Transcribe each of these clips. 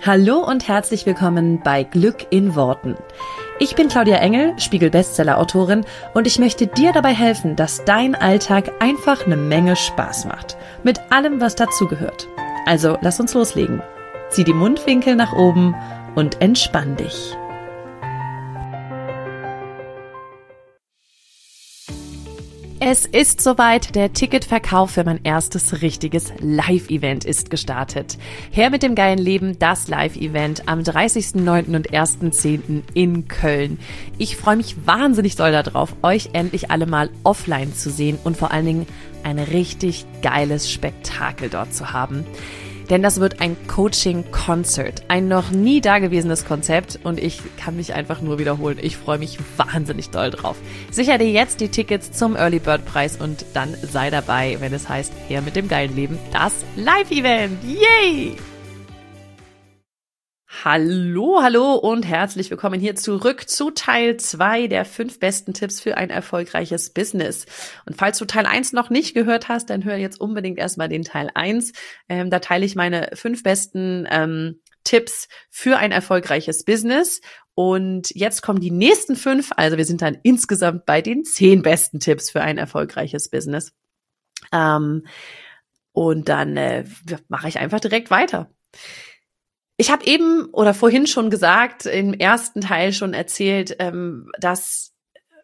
Hallo und herzlich willkommen bei Glück in Worten. Ich bin Claudia Engel, Spiegel-Bestseller-Autorin und ich möchte dir dabei helfen, dass dein Alltag einfach eine Menge Spaß macht. Mit allem, was dazugehört. Also lass uns loslegen. Zieh die Mundwinkel nach oben und entspann dich. Es ist soweit, der Ticketverkauf für mein erstes richtiges Live-Event ist gestartet. Her mit dem geilen Leben, das Live-Event am 30.09. und 1.10. in Köln. Ich freue mich wahnsinnig doll darauf, euch endlich alle mal offline zu sehen und vor allen Dingen ein richtig geiles Spektakel dort zu haben. Denn das wird ein Coaching-Concert, ein noch nie dagewesenes Konzept und ich kann mich einfach nur wiederholen. Ich freue mich wahnsinnig doll drauf. Sicher dir jetzt die Tickets zum Early Bird Preis und dann sei dabei, wenn es heißt, her mit dem geilen Leben, das Live-Event. Yay! Hallo und herzlich willkommen hier zurück zu Teil 2 der 5 besten Tipps für ein erfolgreiches Business. Und falls du Teil 1 noch nicht gehört hast, dann hör jetzt unbedingt erstmal den Teil 1. Da teile ich meine 5 besten Tipps für ein erfolgreiches Business. Und jetzt kommen die nächsten 5, also wir sind dann insgesamt bei den 10 besten Tipps für ein erfolgreiches Business. Und dann mache ich einfach direkt weiter. Ich habe eben oder vorhin schon gesagt, im ersten Teil schon erzählt, dass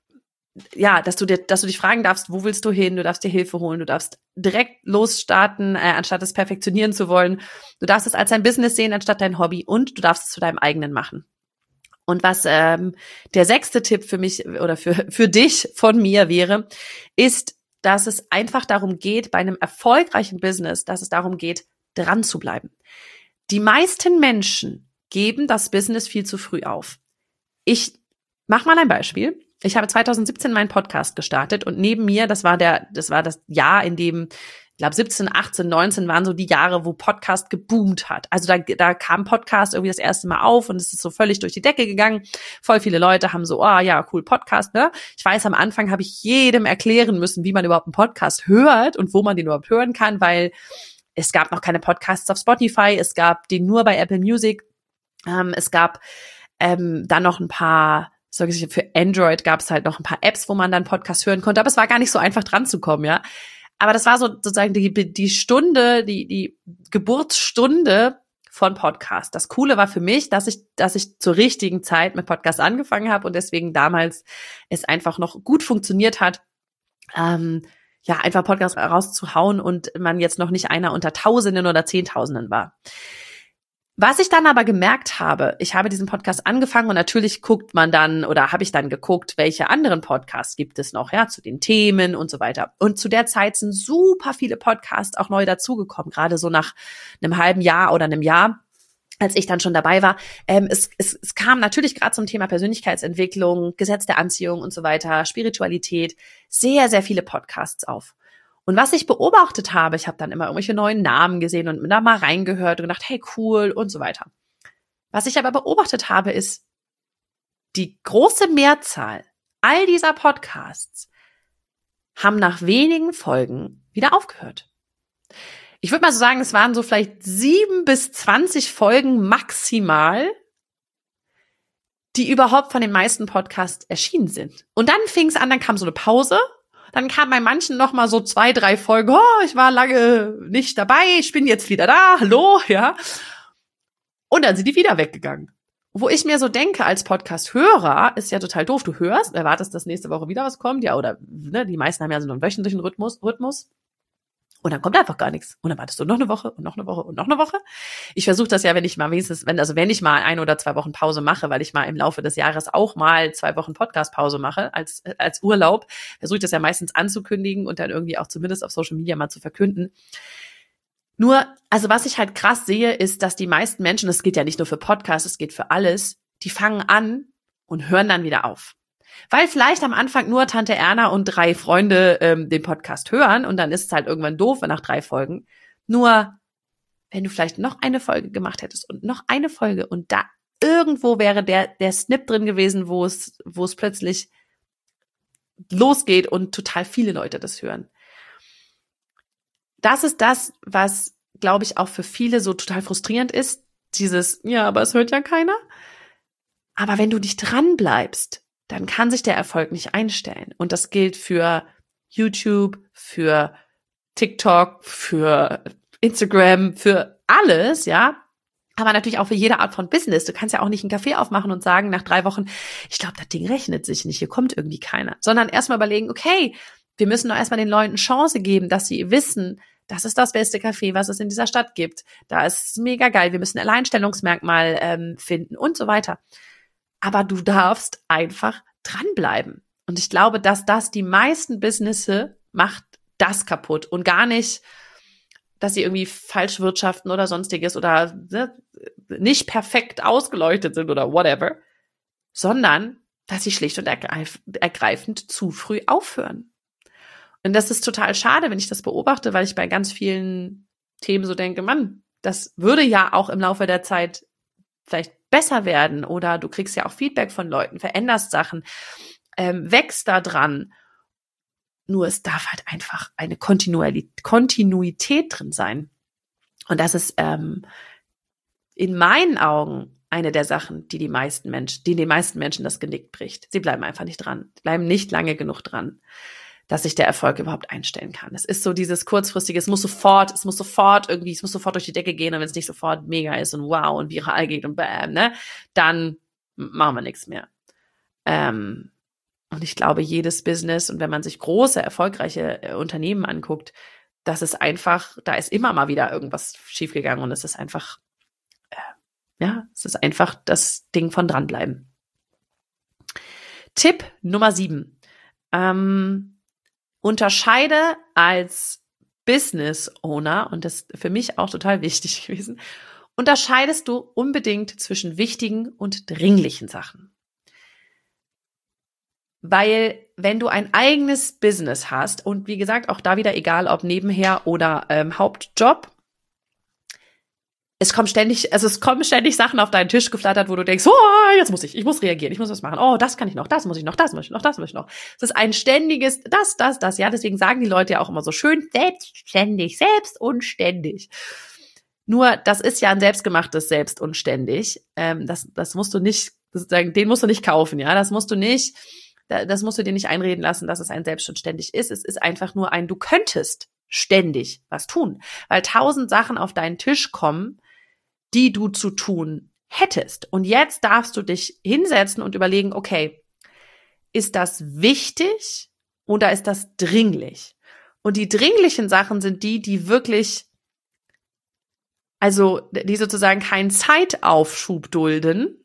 du dich fragen darfst, wo willst du hin? Du darfst dir Hilfe holen, du darfst direkt losstarten, anstatt es perfektionieren zu wollen. Du darfst es als ein Business sehen, anstatt dein Hobby und du darfst es zu deinem eigenen machen. Und was der 6. Tipp für mich oder für dich von mir wäre, ist, dass es einfach darum geht, bei einem erfolgreichen Business, dass es darum geht, dran zu bleiben. Die meisten Menschen geben das Business viel zu früh auf. Ich mach mal ein Beispiel. Ich habe 2017 meinen Podcast gestartet und neben mir, das war das Jahr, in dem, ich glaube 17, 18, 19 waren so die Jahre, wo Podcast geboomt hat. Also da kam Podcast irgendwie das erste Mal auf und es ist so völlig durch die Decke gegangen. Voll viele Leute haben so, oh ja, cool, Podcast, ne? Ich weiß, am Anfang habe ich jedem erklären müssen, wie man überhaupt einen Podcast hört und wo man den überhaupt hören kann, weil es gab noch keine Podcasts auf Spotify, es gab den nur bei Apple Music, es gab dann noch ein paar, für Android gab es halt noch ein paar Apps, wo man dann Podcasts hören konnte, aber es war gar nicht so einfach dran zu kommen, ja. Aber das war so sozusagen die Stunde, die Geburtsstunde von Podcast. Das Coole war für mich, dass ich zur richtigen Zeit mit Podcast angefangen habe und deswegen damals es einfach noch gut funktioniert hat, einfach Podcasts rauszuhauen und man jetzt noch nicht einer unter Tausenden oder Zehntausenden war. Was ich dann aber gemerkt habe, ich habe diesen Podcast angefangen und natürlich guckt man dann oder habe ich dann geguckt, welche anderen Podcasts gibt es noch, ja, zu den Themen und so weiter. Und zu der Zeit sind super viele Podcasts auch neu dazugekommen, gerade so nach einem halben Jahr oder einem Jahr, als ich dann schon dabei war. Es kam natürlich gerade zum Thema Persönlichkeitsentwicklung, Gesetz der Anziehung und so weiter, Spiritualität, sehr, sehr viele Podcasts auf. Und was ich beobachtet habe, ich habe dann immer irgendwelche neuen Namen gesehen und da mal reingehört und gedacht, hey, cool und so weiter. Was ich aber beobachtet habe, ist, die große Mehrzahl all dieser Podcasts haben nach wenigen Folgen wieder aufgehört. Ich würde mal so sagen, es waren so vielleicht 7 bis 20 Folgen maximal, die überhaupt von den meisten Podcasts erschienen sind. Und dann fing es an, dann kam so eine Pause. Dann kam bei manchen noch mal so 2, 3 Folgen, oh, ich war lange nicht dabei, ich bin jetzt wieder da, hallo, ja. Und dann sind die wieder weggegangen. Wo ich mir so denke, als Podcast-Hörer, ist ja total doof, du hörst, erwartest, dass nächste Woche wieder was kommt, ja, oder ne, die meisten haben ja so einen wöchentlichen Rhythmus. Und dann kommt einfach gar nichts. Und dann wartest du noch eine Woche und noch eine Woche und noch eine Woche. Ich versuche das ja, wenn ich mal 1 oder 2 Wochen Pause mache, weil ich mal im Laufe des Jahres auch mal 2 Wochen Podcast-Pause mache als Urlaub, versuche ich das ja meistens anzukündigen und dann irgendwie auch zumindest auf Social Media mal zu verkünden. Nur, also was ich halt krass sehe, ist, dass die meisten Menschen, das geht ja nicht nur für Podcasts, es geht für alles, die fangen an und hören dann wieder auf. Weil vielleicht am Anfang nur Tante Erna und 3 Freunde den Podcast hören und dann ist es halt irgendwann doof nach 3 Folgen. Nur, wenn du vielleicht noch eine Folge gemacht hättest und noch eine Folge und da irgendwo wäre der Snip drin gewesen, wo es plötzlich losgeht und total viele Leute das hören. Das ist das, was, glaube ich, auch für viele so total frustrierend ist, ja, aber es hört ja keiner. Aber wenn du nicht dran bleibst, dann kann sich der Erfolg nicht einstellen. Und das gilt für YouTube, für TikTok, für Instagram, für alles, ja. Aber natürlich auch für jede Art von Business. Du kannst ja auch nicht einen Café aufmachen und sagen nach 3 Wochen, ich glaube, das Ding rechnet sich nicht, hier kommt irgendwie keiner. Sondern erstmal überlegen, okay, wir müssen doch erstmal den Leuten Chance geben, dass sie wissen, das ist das beste Café, was es in dieser Stadt gibt. Da ist es mega geil. Wir müssen ein Alleinstellungsmerkmal finden und so weiter. Aber du darfst einfach dranbleiben. Und ich glaube, dass das die meisten Businesses macht das kaputt und gar nicht, dass sie irgendwie falsch wirtschaften oder sonstiges oder nicht perfekt ausgeleuchtet sind oder whatever, sondern dass sie schlicht und ergreifend zu früh aufhören. Und das ist total schade, wenn ich das beobachte, weil ich bei ganz vielen Themen so denke, Mann, das würde ja auch im Laufe der Zeit vielleicht besser werden oder du kriegst ja auch Feedback von Leuten, veränderst Sachen, wächst da dran. Nur es darf halt einfach eine Kontinuität drin sein. Und das ist in meinen Augen eine der Sachen, die den meisten Menschen das Genick bricht. Sie bleiben einfach nicht dran. Sie bleiben nicht lange genug dran, dass sich der Erfolg überhaupt einstellen kann. Es ist so dieses kurzfristige, es muss sofort durch die Decke gehen und wenn es nicht sofort mega ist und wow und viral geht und bam, ne, dann machen wir nichts mehr. Und ich glaube, jedes Business und wenn man sich große, erfolgreiche Unternehmen anguckt, das ist einfach, da ist immer mal wieder irgendwas schiefgegangen und es ist einfach, es ist einfach das Ding von dranbleiben. Tipp Nummer 7. Unterscheide als Business Owner, und das ist für mich auch total wichtig gewesen, unterscheidest du unbedingt zwischen wichtigen und dringlichen Sachen. Weil wenn du ein eigenes Business hast und wie gesagt, auch da wieder egal, ob nebenher oder Hauptjob, es kommen ständig Sachen auf deinen Tisch geflattert, wo du denkst, oh, jetzt muss ich muss reagieren, ich muss was machen. Oh, das kann ich noch, das muss ich noch, das muss ich noch, das muss ich noch. Es ist ein ständiges, das, ja, deswegen sagen die Leute ja auch immer so schön, selbstständig, selbst und ständig. Nur, das ist ja ein selbstgemachtes Selbst und ständig. Das musst du nicht, sozusagen, den musst du nicht kaufen, ja, das musst du dir nicht einreden lassen, dass es ein Selbst und ständig ist. Es ist einfach nur du könntest ständig was tun, weil 1000 Sachen auf deinen Tisch kommen, die du zu tun hättest. Und jetzt darfst du dich hinsetzen und überlegen, okay, ist das wichtig oder ist das dringlich? Und die dringlichen Sachen sind die wirklich, also die sozusagen keinen Zeitaufschub dulden.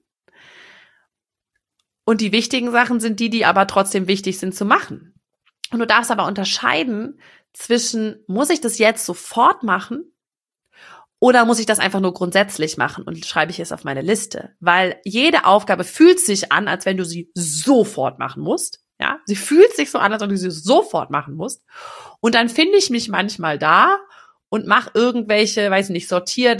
Und die wichtigen Sachen sind die aber trotzdem wichtig sind zu machen. Und du darfst aber unterscheiden zwischen, muss ich das jetzt sofort machen oder muss ich das einfach nur grundsätzlich machen und schreibe ich es auf meine Liste? Weil jede Aufgabe fühlt sich an, als wenn du sie sofort machen musst. Ja, sie fühlt sich so an, als wenn du sie sofort machen musst. Und dann finde ich mich manchmal da und mach irgendwelche, weiß nicht, sortier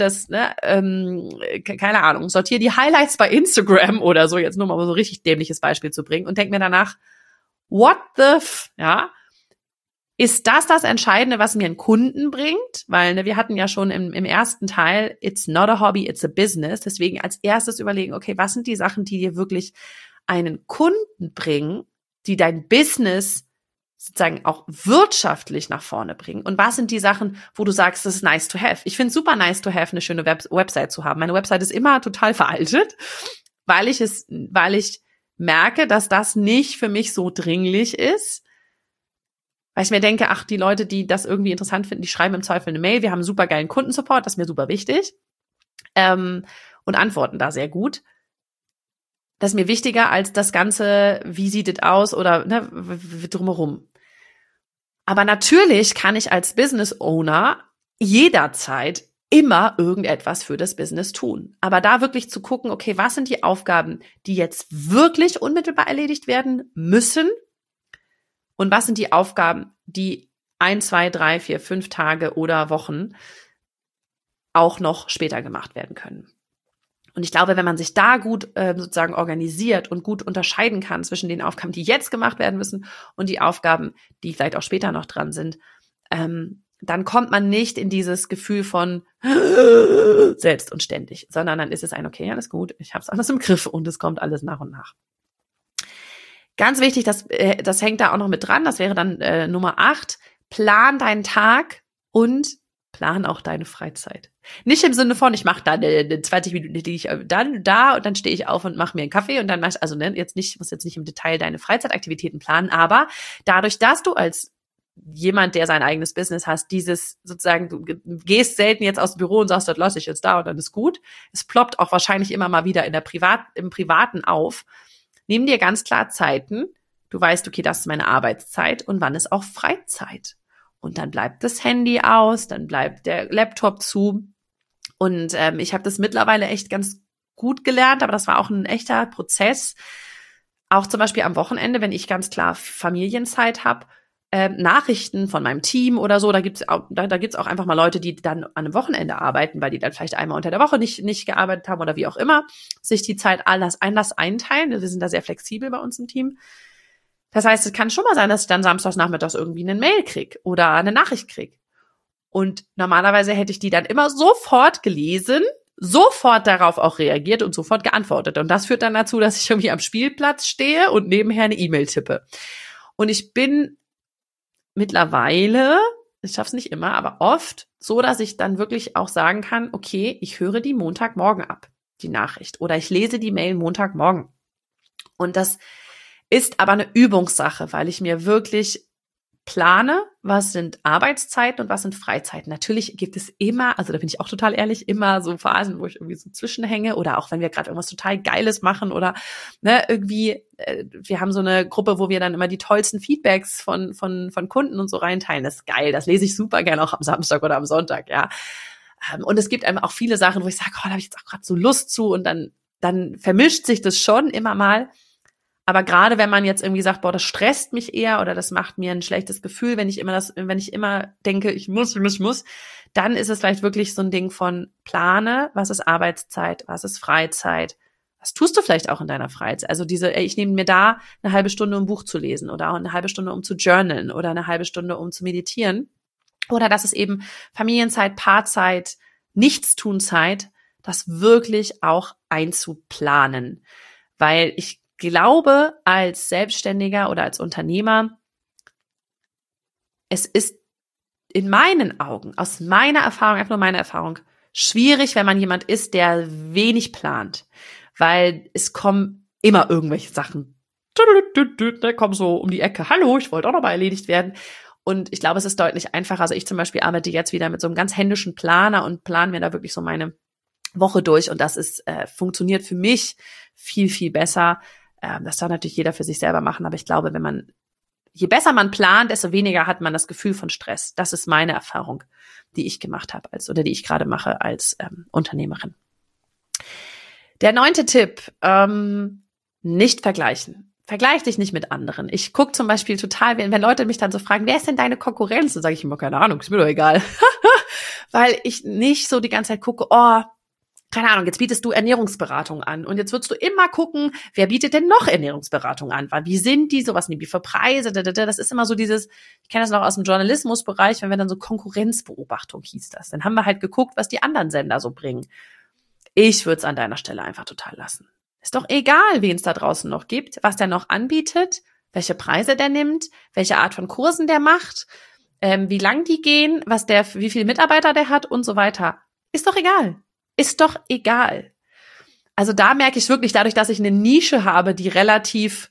die Highlights bei Instagram oder so, jetzt nur mal so ein richtig dämliches Beispiel zu bringen und denk mir danach, what the ja? Ist das Entscheidende, was mir einen Kunden bringt? Weil wir hatten ja schon im ersten Teil, it's not a hobby, it's a business. Deswegen als erstes überlegen, okay, was sind die Sachen, die dir wirklich einen Kunden bringen, die dein Business sozusagen auch wirtschaftlich nach vorne bringen? Und was sind die Sachen, wo du sagst, das ist nice to have? Ich finde es super nice to have, eine schöne Website zu haben. Meine Website ist immer total veraltet, weil ich merke, dass das nicht für mich so dringlich ist. Weil ich mir denke, die Leute, die das irgendwie interessant finden, die schreiben im Zweifel eine Mail. Wir haben super geilen Kundensupport, das ist mir super wichtig. Und antworten da sehr gut. Das ist mir wichtiger als das Ganze, wie sieht es aus oder drumherum. Aber natürlich kann ich als Business Owner jederzeit immer irgendetwas für das Business tun. Aber da wirklich zu gucken, okay, was sind die Aufgaben, die jetzt wirklich unmittelbar erledigt werden müssen? Und was sind die Aufgaben, die 1, 2, 3, 4, 5 Tage oder Wochen auch noch später gemacht werden können? Und ich glaube, wenn man sich da gut sozusagen organisiert und gut unterscheiden kann zwischen den Aufgaben, die jetzt gemacht werden müssen und die Aufgaben, die vielleicht auch später noch dran sind, dann kommt man nicht in dieses Gefühl von selbst und ständig, sondern dann ist es okay, alles gut, ich habe es alles im Griff und es kommt alles nach und nach. Ganz wichtig, das hängt da auch noch mit dran, das wäre dann Nummer 8, plan deinen Tag und plan auch deine Freizeit. Nicht im Sinne von, ich mache dann 20 Minuten, die ich dann da und dann stehe ich auf und mache mir einen Kaffee und dann machst also muss jetzt nicht im Detail deine Freizeitaktivitäten planen, aber dadurch, dass du als jemand, der sein eigenes Business hast, dieses sozusagen, du gehst selten jetzt aus dem Büro und sagst, das lasse ich jetzt da und dann ist gut. Es ploppt auch wahrscheinlich immer mal wieder im Privaten auf. Nimm dir ganz klar Zeiten. Du weißt, okay, das ist meine Arbeitszeit und wann ist auch Freizeit. Und dann bleibt das Handy aus, dann bleibt der Laptop zu. Und ich habe das mittlerweile echt ganz gut gelernt, aber das war auch ein echter Prozess. Auch zum Beispiel am Wochenende, wenn ich ganz klar Familienzeit habe, Nachrichten von meinem Team oder so, da gibt's auch einfach mal Leute, die dann an einem Wochenende arbeiten, weil die dann vielleicht einmal unter der Woche nicht gearbeitet haben oder wie auch immer, sich die Zeit anders einteilen. Wir sind da sehr flexibel bei uns im Team. Das heißt, es kann schon mal sein, dass ich dann samstags nachmittags irgendwie eine Mail krieg oder eine Nachricht krieg. Und normalerweise hätte ich die dann immer sofort gelesen, sofort darauf auch reagiert und sofort geantwortet. Und das führt dann dazu, dass ich irgendwie am Spielplatz stehe und nebenher eine E-Mail tippe. Und ich bin mittlerweile, ich schaffe es nicht immer, aber oft so, dass ich dann wirklich auch sagen kann, okay, ich höre die Montagmorgen ab, die Nachricht. Oder ich lese die Mail Montagmorgen. Und das ist aber eine Übungssache, weil ich mir wirklich plane, was sind Arbeitszeiten und was sind Freizeiten. Natürlich gibt es immer, also da bin ich auch total ehrlich, immer so Phasen, wo ich irgendwie so zwischenhänge oder auch wenn wir gerade irgendwas total Geiles machen oder irgendwie, wir haben so eine Gruppe, wo wir dann immer die tollsten Feedbacks von Kunden und so reinteilen. Das ist geil, das lese ich super gerne auch am Samstag oder am Sonntag, ja. Und es gibt einem auch viele Sachen, wo ich sage, da habe ich jetzt auch gerade so Lust zu und dann vermischt sich das schon immer mal. Aber gerade wenn man jetzt irgendwie sagt, das stresst mich eher oder das macht mir ein schlechtes Gefühl, wenn ich immer denke, ich muss, dann ist es vielleicht wirklich so ein Ding von plane, was ist Arbeitszeit, was ist Freizeit, was tust du vielleicht auch in deiner Freizeit? Also ich nehme mir da eine halbe Stunde, um ein Buch zu lesen oder auch eine halbe Stunde, um zu journalen oder eine halbe Stunde, um zu meditieren. Oder das ist eben Familienzeit, Paarzeit, Nichtstunzeit, das wirklich auch einzuplanen. Weil ich glaube, als Selbstständiger oder als Unternehmer, es ist in meinen Augen, aus meiner Erfahrung, einfach nur meine Erfahrung, schwierig, wenn man jemand ist, der wenig plant, weil es kommen immer irgendwelche Sachen, da kommen so um die Ecke, hallo, ich wollte auch noch mal erledigt werden. Und ich glaube, es ist deutlich einfacher. Also ich zum Beispiel arbeite jetzt wieder mit so einem ganz händischen Planer und plane mir da wirklich so meine Woche durch und das ist funktioniert für mich viel, viel besser. Das darf natürlich jeder für sich selber machen, aber ich glaube, je besser man plant, desto weniger hat man das Gefühl von Stress. Das ist meine Erfahrung, die ich gemacht habe oder die ich gerade mache als Unternehmerin. Der 9. Tipp, nicht vergleichen. Vergleich dich nicht mit anderen. Ich gucke zum Beispiel total, wenn Leute mich dann so fragen, wer ist denn deine Konkurrenz? Dann sage ich immer, keine Ahnung, ist mir doch egal. Weil ich nicht so die ganze Zeit gucke, keine Ahnung, jetzt bietest du Ernährungsberatung an und jetzt würdest du immer gucken, wer bietet denn noch Ernährungsberatung an? Wie sind die? Was nehmen die für Preise? Das ist immer so dieses, ich kenne das noch aus dem Journalismusbereich, wenn wir dann so Konkurrenzbeobachtung hieß das. Dann haben wir halt geguckt, was die anderen Sender so bringen. Ich würde es an deiner Stelle einfach total lassen. Ist doch egal, wen es da draußen noch gibt, was der noch anbietet, welche Preise der nimmt, welche Art von Kursen der macht, wie lang die gehen, wie viele Mitarbeiter der hat und so weiter. Ist doch egal. Ist doch egal. Also da merke ich wirklich, dadurch, dass ich eine Nische habe, die relativ,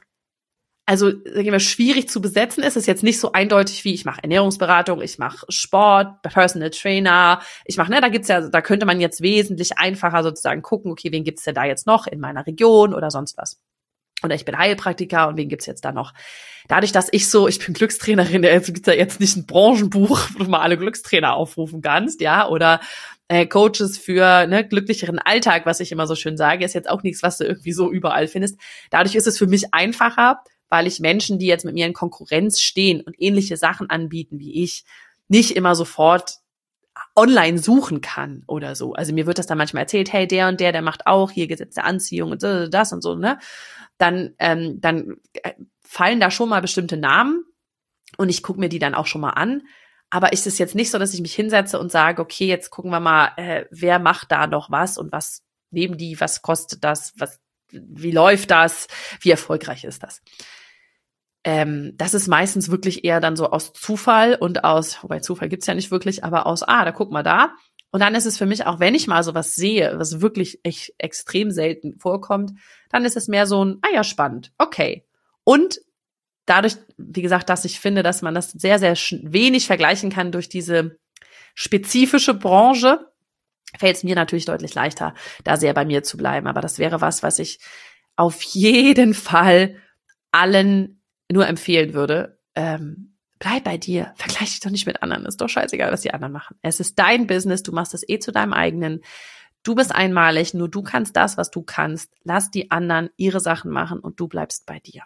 schwierig zu besetzen ist jetzt nicht so eindeutig wie ich mache Ernährungsberatung, ich mache Sport, Personal Trainer, da könnte man jetzt wesentlich einfacher sozusagen gucken, okay, wen gibt's denn da jetzt noch in meiner Region oder sonst was. Oder ich bin Heilpraktiker und wen gibt's jetzt da noch? Dadurch, dass ich bin Glückstrainerin, gibt's ja jetzt nicht ein Branchenbuch, wo du mal alle Glückstrainer aufrufen kannst, ja, oder Coaches für glücklicheren Alltag, was ich immer so schön sage, ist jetzt auch nichts, was du irgendwie so überall findest. Dadurch ist es für mich einfacher, weil ich Menschen, die jetzt mit mir in Konkurrenz stehen und ähnliche Sachen anbieten wie ich, nicht immer sofort online suchen kann oder so. Also mir wird das dann manchmal erzählt, hey, der und der macht auch hier Gesetz der Anziehung und das und so, ne? Dann fallen da schon mal bestimmte Namen und ich gucke mir die dann auch schon mal an. Aber ist es jetzt nicht so, dass ich mich hinsetze und sage, okay, jetzt gucken wir mal, wer macht da noch was und was nehmen die, was kostet das, wie läuft das, wie erfolgreich ist das? Das ist meistens wirklich eher dann so aus Zufall und wobei Zufall gibt's ja nicht wirklich, aber da guck mal da. Und dann ist es für mich auch, wenn ich mal sowas sehe, was wirklich echt extrem selten vorkommt, dann ist es mehr so ein, ja, spannend, okay. Und dadurch, wie gesagt, dass ich finde, dass man das sehr, sehr wenig vergleichen kann durch diese spezifische Branche, fällt es mir natürlich deutlich leichter, da sehr bei mir zu bleiben. Aber das wäre was ich auf jeden Fall allen nur empfehlen würde. Bleib bei dir, vergleich dich doch nicht mit anderen, ist doch scheißegal, was die anderen machen. Es ist dein Business, du machst es zu deinem eigenen. Du bist einmalig, nur du kannst das, was du kannst. Lass die anderen ihre Sachen machen und du bleibst bei dir.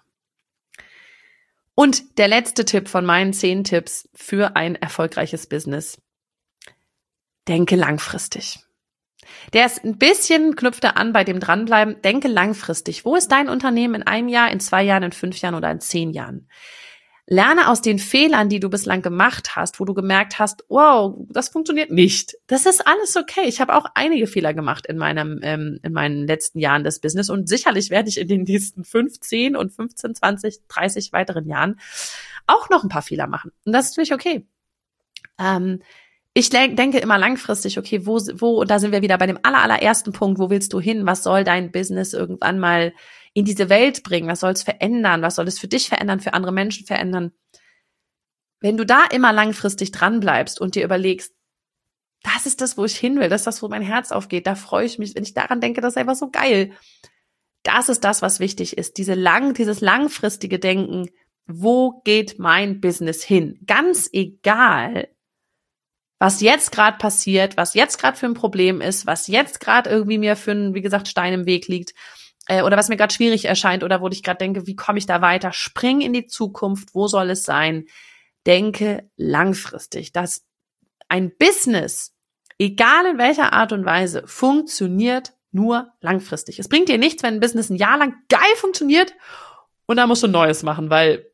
Und der letzte Tipp von meinen 10 Tipps für ein erfolgreiches Business. Denke langfristig. Der ist ein bisschen, knüpft er an bei dem Dranbleiben. Denke langfristig. Wo ist dein Unternehmen in 1 Jahr, in 2 Jahren, in 5 Jahren oder in 10 Jahren? Lerne aus den Fehlern, die du bislang gemacht hast, wo du gemerkt hast, wow, das funktioniert nicht. Das ist alles okay. Ich habe auch einige Fehler gemacht in meinen letzten Jahren des Business und sicherlich werde ich in den nächsten 15 und 15, 20, 30 weiteren Jahren auch noch ein paar Fehler machen. Und das ist natürlich okay. Ich denke immer langfristig, okay, wo, da sind wir wieder bei dem allerersten Punkt, wo willst du hin? Was soll dein Business irgendwann mal in diese Welt bringen? Was soll es verändern? Was soll es für dich verändern, für andere Menschen verändern? Wenn du da immer langfristig dran bleibst und dir überlegst, das ist das, wo ich hin will, das ist das, wo mein Herz aufgeht, da freue ich mich, wenn ich daran denke, das ist einfach so geil. Das ist das, was wichtig ist, dieses langfristige Denken, wo geht mein Business hin? Ganz egal, was jetzt gerade passiert, was jetzt gerade für ein Problem ist, was jetzt gerade irgendwie mir für ein, wie gesagt, Stein im Weg liegt, oder was mir gerade schwierig erscheint oder wo ich gerade denke, wie komme ich da weiter? Spring in die Zukunft, wo soll es sein? Denke langfristig, dass ein Business, egal in welcher Art und Weise, funktioniert nur langfristig. Es bringt dir nichts, wenn ein Business ein Jahr lang geil funktioniert und dann musst du Neues machen, weil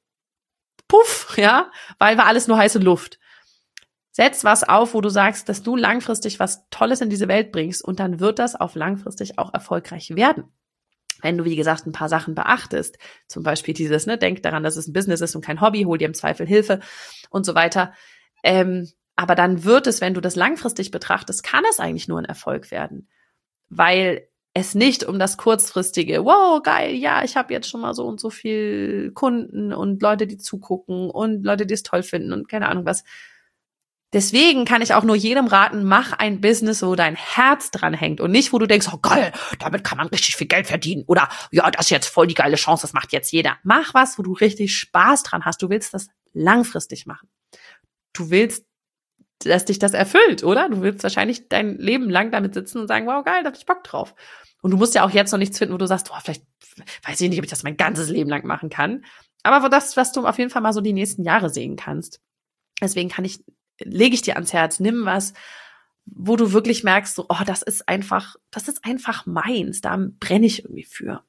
weil war alles nur heiße Luft. Setz was auf, wo du sagst, dass du langfristig was Tolles in diese Welt bringst und dann wird das auf langfristig auch erfolgreich werden. Wenn du, wie gesagt, ein paar Sachen beachtest, zum Beispiel dieses, denk daran, dass es ein Business ist und kein Hobby, hol dir im Zweifel Hilfe und so weiter. Aber dann wird es, wenn du das langfristig betrachtest, kann es eigentlich nur ein Erfolg werden, weil es nicht um das kurzfristige, wow, geil, ja, ich habe jetzt schon mal so und so viel Kunden und Leute, die zugucken und Leute, die es toll finden und keine Ahnung was. Deswegen kann ich auch nur jedem raten, mach ein Business, wo dein Herz dran hängt und nicht, wo du denkst, oh geil, damit kann man richtig viel Geld verdienen oder ja, das ist jetzt voll die geile Chance, das macht jetzt jeder. Mach was, wo du richtig Spaß dran hast. Du willst das langfristig machen. Du willst, dass dich das erfüllt, oder? Du willst wahrscheinlich dein Leben lang damit sitzen und sagen, wow, geil, da hab ich Bock drauf. Und du musst ja auch jetzt noch nichts finden, wo du sagst, vielleicht weiß ich nicht, ob ich das mein ganzes Leben lang machen kann. Aber das, was du auf jeden Fall mal so die nächsten Jahre sehen kannst. Deswegen lege ich dir ans Herz, nimm was, wo du wirklich merkst, so, oh, das ist einfach meins, da brenne ich irgendwie für.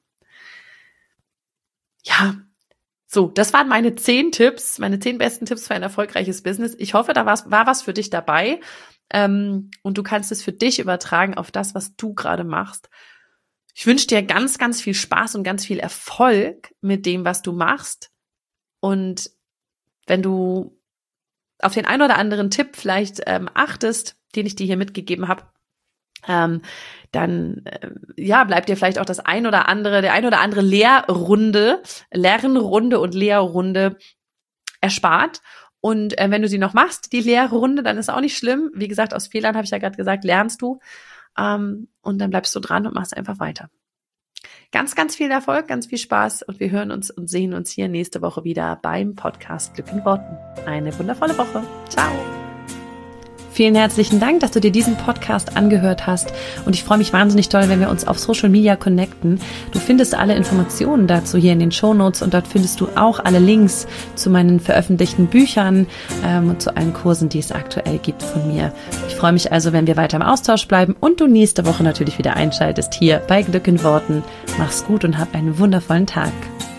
Ja, so, das waren meine 10 Tipps, meine 10 besten Tipps für ein erfolgreiches Business. Ich hoffe, da war was für dich dabei und du kannst es für dich übertragen auf das, was du gerade machst. Ich wünsche dir ganz, ganz viel Spaß und ganz viel Erfolg mit dem, was du machst. Und wenn du auf den einen oder anderen Tipp vielleicht achtest, den ich dir hier mitgegeben habe, dann bleibt dir vielleicht auch der ein oder andere Lernrunde und Lehrrunde erspart. Und wenn du sie noch machst, die Lehrrunde, dann ist auch nicht schlimm. Wie gesagt, aus Fehlern, habe ich ja gerade gesagt, lernst du. Und dann bleibst du dran und machst einfach weiter. Ganz, ganz viel Erfolg, ganz viel Spaß und wir hören uns und sehen uns hier nächste Woche wieder beim Podcast Glück in Worten. Eine wundervolle Woche. Ciao. Vielen herzlichen Dank, dass du dir diesen Podcast angehört hast und ich freue mich wahnsinnig doll, wenn wir uns auf Social Media connecten. Du findest alle Informationen dazu hier in den Shownotes und dort findest du auch alle Links zu meinen veröffentlichten Büchern und zu allen Kursen, die es aktuell gibt von mir. Ich freue mich also, wenn wir weiter im Austausch bleiben und du nächste Woche natürlich wieder einschaltest hier bei Glück in Worten. Mach's gut und hab einen wundervollen Tag.